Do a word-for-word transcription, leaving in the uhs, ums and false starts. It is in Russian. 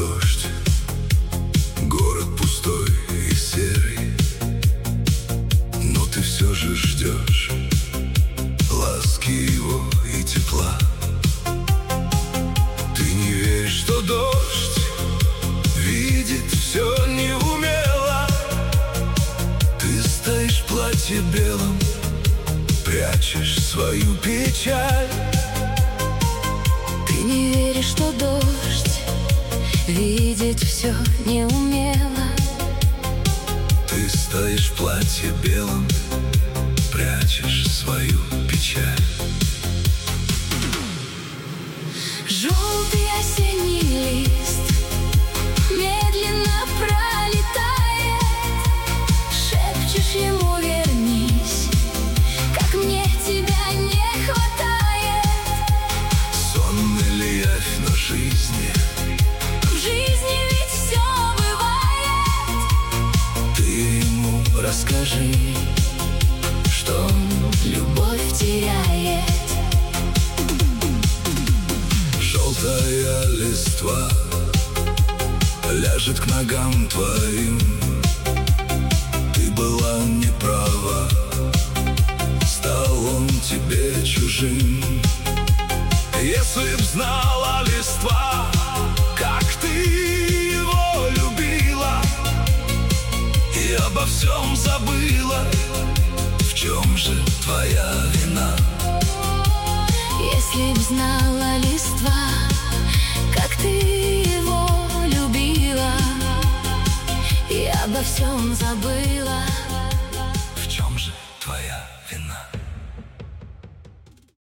дождь, город пустой и серый, но ты все же ждешь ласки его и тепла. Ты не веришь, что дождь видит все неумело. Ты стоишь в платье белом, прячешь свою печаль. Ты не веришь, что дождь видит все неумело. Ты стоишь в платье белом, прячешь свою печаль. Желтый осенний лист медленно пролетает. Шепчешь ему: вернись, как мне тебя не хватает. Сон или явь, но жизни, В жизни ведь все бывает. ты ему Расскажи, что любовь теряет. желтая листва ляжет к ногам твоим. Ты была не права, стал он тебе чужим. Если б знала листва, как ты его любила, и обо всем забыла, в чем же твоя вина? Если б знала листва, как ты его любила, и обо всем забыла,